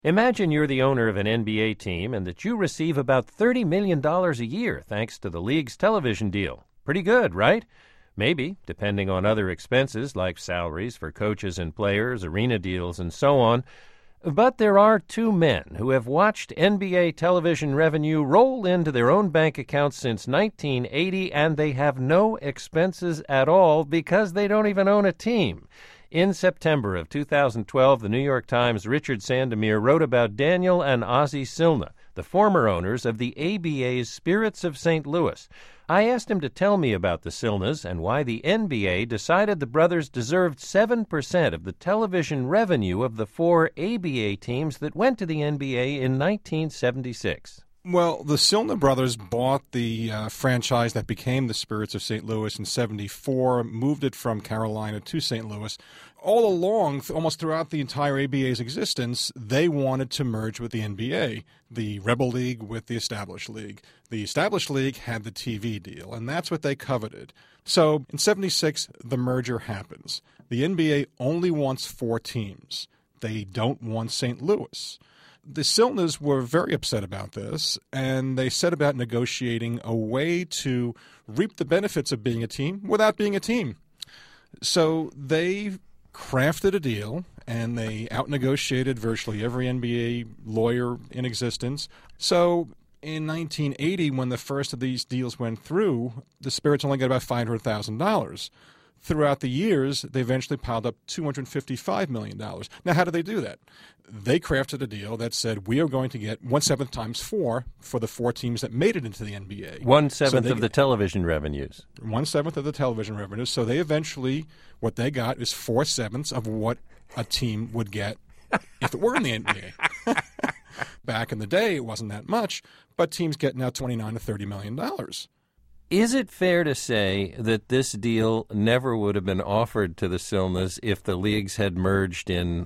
Imagine you're the owner of an NBA team and that you receive about $30 million a year thanks to the league's television deal. Pretty good, right? Maybe, depending on other expenses like salaries for coaches and players, arena deals, and so on. But there are two men who have watched NBA television revenue roll into their own bank accounts since 1980, and they have no expenses at all because they don't even own a team. In September of 2012, the New York Times' Richard Sandomir wrote about Daniel and Ozzie Silna, the former owners of the ABA's Spirits of St. Louis. I asked him to tell me about the Silnas and why the NBA decided the brothers deserved 7% of the television revenue of the four ABA teams that went to the NBA in 1976. Well, the Silna brothers bought the franchise that became the Spirits of St. Louis in 1974, moved it from Carolina to St. Louis. All along, almost throughout the entire ABA's existence, they wanted to merge with the NBA, the Rebel League with the Established League. The Established League had the TV deal, and that's what they coveted. So in 1976, the merger happens. The NBA only wants 4 teams. They don't want St. Louis. The Silnas were very upset about this, and they set about negotiating a way to reap the benefits of being a team without being a team. So they crafted a deal, and they out-negotiated virtually every NBA lawyer in existence. So in 1980, when the first of these deals went through, the Spirits only got about $500,000. Throughout the years, they eventually piled up $255 million. Now, how did they do that? They crafted a deal that said, we are going to get 1/7 times 4 for the 4 teams that made it into the NBA. 1/7 of the television revenues. 1/7 of the television revenues. So they eventually, what they got is 4/7 of what a team would get if it were in the NBA. Back in the day, it wasn't that much, but teams get now $29 to $30 million. Is it fair to say that this deal never would have been offered to the Silnas if the leagues had merged in,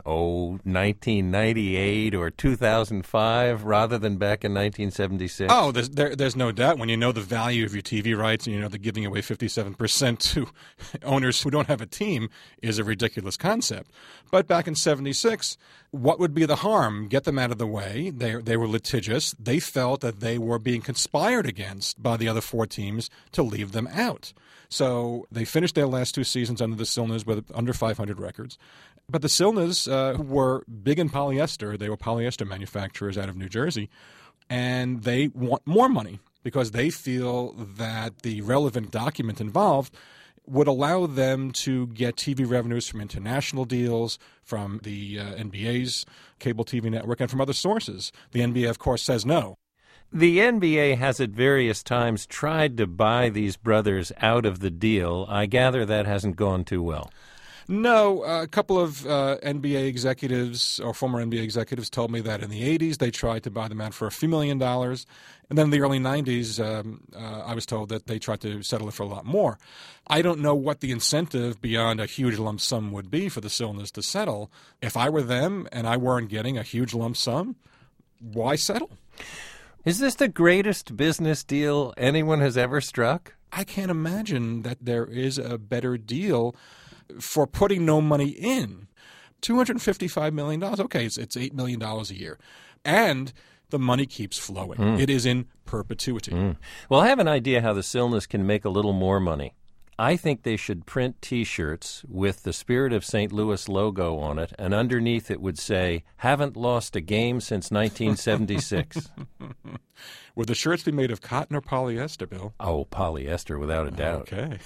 1998 or 2005 rather than back in 1976? Oh, there's no doubt. When you know the value of your TV rights and you know that giving away 57% to owners who don't have a team is a ridiculous concept. But back in 76, what would be the harm? Get them out of the way. They were litigious. They felt that they were being conspired against by the other 4 teams to leave them out. So they finished their last 2 seasons under the Silnas with under 500 records. But the Silnas were big in polyester. They were polyester manufacturers out of New Jersey. And they want more money because they feel that the relevant document involved would allow them to get TV revenues from international deals, from the NBA's cable TV network, and from other sources. The NBA, of course, says no. The NBA has at various times tried to buy these brothers out of the deal. I gather that hasn't gone too well. No, a couple of NBA executives or former NBA executives told me that in the 80s they tried to buy them out for a few $1 million. And then in the early 90s, I was told that they tried to settle it for a lot more. I don't know what the incentive beyond a huge lump sum would be for the Silnas to settle. If I were them and I weren't getting a huge lump sum, why settle? Is this the greatest business deal anyone has ever struck? I can't imagine that there is a better deal for putting no money in. $255 million, okay, it's $8 million a year. And the money keeps flowing. It is in perpetuity. Well, I have an idea how the Silnas can make a little more money. I think they should print T-shirts with the Spirit of St. Louis logo on it, and underneath it would say, "Haven't lost a game since 1976." Would the shirts be made of cotton or polyester, Bill? Oh, polyester, without a doubt. Okay.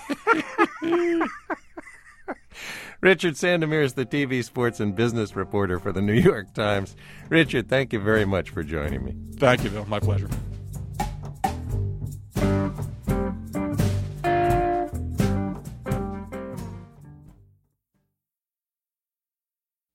Richard Sandomir is the TV sports and business reporter for the New York Times. Richard, thank you very much for joining me. Thank you, Bill. My pleasure.